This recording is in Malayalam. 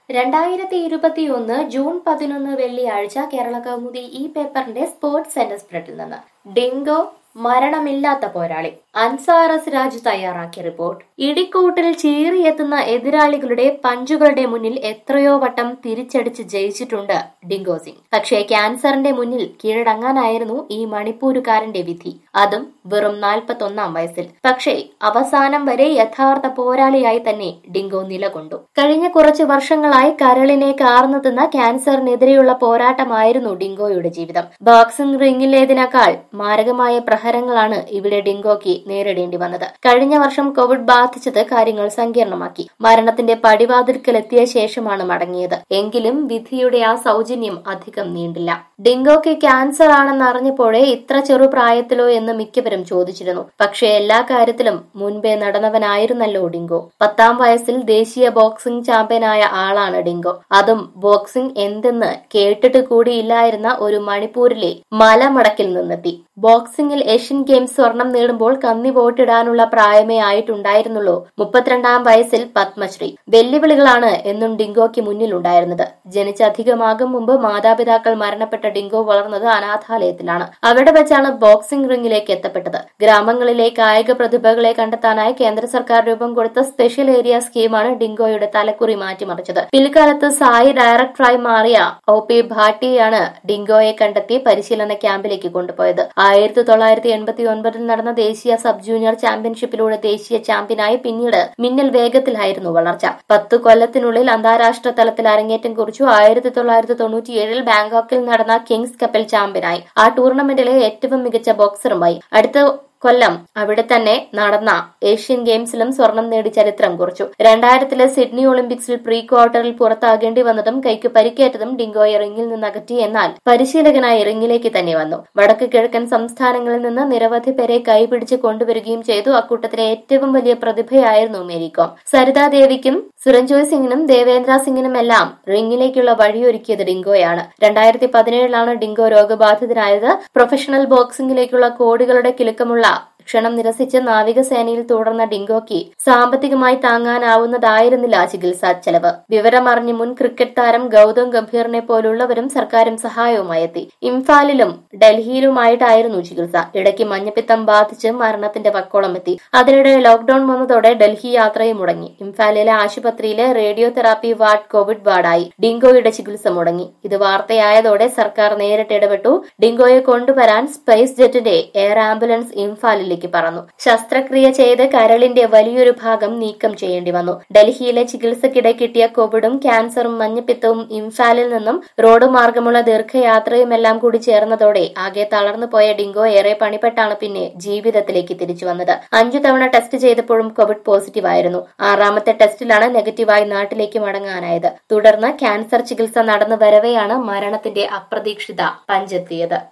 2021 ജൂൺ 11 വെള്ളിയാഴ്ച കേരള കൗമുദി ഈ പേപ്പറിന്റെ സ്പോർട്സ് സെന്റർ സ്പ്രെഡിൽ നിന്ന് ഡെങ്കോ മരണമില്ലാത്ത പോരാളി അൻസാർ എസ് രാജു തയ്യാറാക്കിയ റിപ്പോർട്ട്. ഇടിക്കൂട്ടിൽ ചീറിയെത്തുന്ന എതിരാളികളുടെ പഞ്ചുകളുടെ മുന്നിൽ എത്രയോ വട്ടം തിരിച്ചടിച്ച് ജയിച്ചിട്ടുണ്ട് ഡിങ്കോ സിംഗ്. പക്ഷേ ക്യാൻസറിന്റെ മുന്നിൽ കീഴടങ്ങാനായിരുന്നു ഈ മണിപ്പൂരുകാരന്റെ വിധി, അതും വെറും 41 വയസ്സിൽ. പക്ഷേ അവസാനം വരെ യഥാർത്ഥ പോരാളിയായി തന്നെ ഡിങ്കോ നിലകൊണ്ടു. കഴിഞ്ഞ കുറച്ച് വർഷങ്ങളായി കരളിനെ കാർന്നു തിന്ന ക്യാൻസറിനെതിരെയുള്ള പോരാട്ടമായിരുന്നു ഡിങ്കോയുടെ ജീവിതം. ബോക്സിംഗ് റിംഗിലേതിനേക്കാൾ മാരകമായ പ്രഹരങ്ങളാണ് ഇവിടെ ഡിങ്കോയ്ക്ക് നേരിടേണ്ടി വന്നത്. കഴിഞ്ഞ വർഷം കോവിഡ് ബാധിച്ചത് കാര്യങ്ങൾ സങ്കീർണമാക്കി. മരണത്തിന്റെ പടിവാതിൽക്കലെത്തിയ ശേഷമാണ് മടങ്ങിയത്. എങ്കിലും വിധിയുടെ ആ സൗജന്യം അധികം നീണ്ടില്ല. ഡിങ്കോയ്ക്ക് ക്യാൻസർ ആണെന്ന് അറിഞ്ഞപ്പോഴേ ഇത്ര ചെറുപ്രായത്തിലോ എന്ന് മിക്കവരും ചോദിച്ചിരുന്നു. പക്ഷേ എല്ലാ കാര്യത്തിലും മുൻപേ നടന്നവനായിരുന്നല്ലോ ഡിങ്കോ. 10ാം വയസ്സിൽ ദേശീയ ബോക്സിംഗ് ചാമ്പ്യനായ ആളാണ് ഡിങ്കോ. അതും ബോക്സിംഗ് എന്തെന്ന് കേട്ടിട്ട് കൂടിയില്ലായിരുന്ന ഒരു മണിപ്പൂരിലെ മലമടക്കിൽ നിന്നെത്തി. ബോക്സിംഗിൽ ഏഷ്യൻ ഗെയിംസ് സ്വർണം നേടുമ്പോൾ കന്നി വോട്ടിടാനുള്ള പ്രായമേ ആയിട്ടുണ്ടായിരുന്നുള്ളൂ. 32ാം വയസ്സിൽ പത്മശ്രീ. വെല്ലുവിളികളാണ് എന്നും ഡിങ്കോയ്ക്ക് മുന്നിലുണ്ടായിരുന്നത്. ജനിച്ചധികമാകും മുമ്പ് മാതാപിതാക്കൾ മരണപ്പെട്ട ഡിങ്കോ വളർന്നത് അനാഥാലയത്തിലാണ്. അവിടെ വെച്ചാണ് ബോക്സിംഗ് റിംഗിലേക്ക് എത്തപ്പെട്ടത്. ഗ്രാമങ്ങളിലെ കായിക പ്രതിഭകളെ കണ്ടെത്താനായി കേന്ദ്ര സർക്കാർ രൂപം കൊടുത്ത സ്പെഷ്യൽ ഏരിയ സ്കീമാണ് ഡിങ്കോയുടെ തലക്കുറി മാറ്റിമറിച്ചത്. പിൽക്കാലത്ത് സായി ഡയറക്ടറായി മാറിയ OP ഭാട്ടിയാണ് ഡിങ്കോയെ കണ്ടെത്തി പരിശീലന ക്യാമ്പിലേക്ക് കൊണ്ടുപോയത്. 1989 നടന്ന ദേശീയ സബ് ജൂനിയർ ചാമ്പ്യൻഷിപ്പിലൂടെ ദേശീയ ചാമ്പ്യനായി പിന്നീട് മിന്നൽ വേഗത്തിലായിരുന്നു വളർച്ച. 10 കൊല്ലത്തിനുള്ളിൽ അന്താരാഷ്ട്ര തലത്തിൽ അരങ്ങേറ്റം കുറിച്ചു. 1997 ബാങ്കോക്കിൽ നടന്ന കിങ്സ് കപ്പിൽ ചാമ്പ്യനായി. ആ ടൂർണമെന്റിലെ ഏറ്റവും മികച്ച ബോക്സറുമായി. അടുത്ത കൊല്ലം അവിടെ തന്നെ നടന്ന ഏഷ്യൻ ഗെയിംസിലും സ്വർണം നേടി ചരിത്രം കുറിച്ചു. 2000 സിഡ്നി ഒളിമ്പിക്സിൽ പ്രീ ക്വാർട്ടറിൽ പുറത്താകേണ്ടി വന്നതും കൈക്ക് പരിക്കേറ്റതും ഡിങ്കോയെ റിംഗിൽ നിന്ന് അകറ്റി. എന്നാൽ പരിശീലകനായി റിംഗിലേക്ക് തന്നെ വന്നു. വടക്ക് കിഴക്കൻ സംസ്ഥാനങ്ങളിൽ നിന്ന് നിരവധി പേരെ കൈപിടിച്ച് കൊണ്ടുവരികയും ചെയ്തു. അക്കൂട്ടത്തിലെ ഏറ്റവും വലിയ പ്രതിഭയായിരുന്നു മേരി കോം. സരിതാ ദേവിക്കും സുരഞ്ജോയ് സിംഗിനും ദേവേന്ദ്ര സിംഗിനുമെല്ലാം റിംഗിലേക്കുള്ള വഴിയൊരുക്കിയത് ഡിങ്കോയാണ്. 2017 ഡിങ്കോ രോഗബാധിതനായത്. പ്രൊഫഷണൽ ബോക്സിംഗിലേക്കുള്ള കോടികളുടെ കിലുക്കമുള്ള ക്ഷണം നിരസിച്ച് നാവികസേനയിൽ തുടർന്ന ഡിങ്കോയ്ക്ക് സാമ്പത്തികമായി താങ്ങാനാവുന്നതായിരുന്നില്ല ചികിത്സാ ചെലവ്. വിവരമറിഞ്ഞ് മുൻ ക്രിക്കറ്റ് താരം ഗൌതം ഗംഭീറിനെ പോലുള്ളവരും സർക്കാരും സഹായവുമായി എത്തി. ഇംഫാലിലും ഡൽഹിയിലുമായിട്ടായിരുന്നു ചികിത്സ. ഇടയ്ക്ക് മഞ്ഞപ്പിത്തം ബാധിച്ച് മരണത്തിന്റെ വക്കോളം എത്തി. അതിനിടെ ലോക്ഡൌൺ വന്നതോടെ ഡൽഹി യാത്രയും മുടങ്ങി. ഇംഫാലിലെ ആശുപത്രിയിലെ റേഡിയോ തെറാപ്പി വാർഡ് കോവിഡ് വാർഡായി. ഡിങ്കോയുടെ ചികിത്സ മുടങ്ങി. ഇത് വാർത്തയായതോടെ സർക്കാർ നേരിട്ട് ഇടപെട്ടു. ഡിങ്കോയെ കൊണ്ടുവരാൻ സ്പൈസ് ജെറ്റിന്റെ എയർ ആംബുലൻസ് ഇംഫാലിൽ പറന്നു. ശസ്ത്രക്രിയ ചെയ്ത് കരളിന്റെ വലിയൊരു ഭാഗം നീക്കം ചെയ്യേണ്ടി വന്നു. ഡൽഹിയിലെ ചികിത്സക്കിടെ കിട്ടിയ കോവിഡും ക്യാൻസറും മഞ്ഞപ്പിത്തവും ഇംഫാലിൽ നിന്നും റോഡ് മാർഗമുള്ള ദീർഘയാത്രയുമെല്ലാം കൂടി ചേർന്നതോടെ ആകെ തളർന്നു പോയ ഡിങ്കോ ഏറെ പണിപ്പെട്ടാണ് പിന്നെ ജീവിതത്തിലേക്ക് തിരിച്ചു വന്നത്. 5 തവണ ടെസ്റ്റ് ചെയ്തപ്പോഴും കോവിഡ് പോസിറ്റീവ് ആയിരുന്നു. 6ാമത്തെ ടെസ്റ്റിലാണ് നെഗറ്റീവായി നാട്ടിലേക്ക് മടങ്ങാനായത്. തുടർന്ന് ക്യാൻസർ ചികിത്സ നടന്നു വരവെയാണ് മരണത്തിന്റെ അപ്രതീക്ഷിത പഞ്ചെത്തിയത്.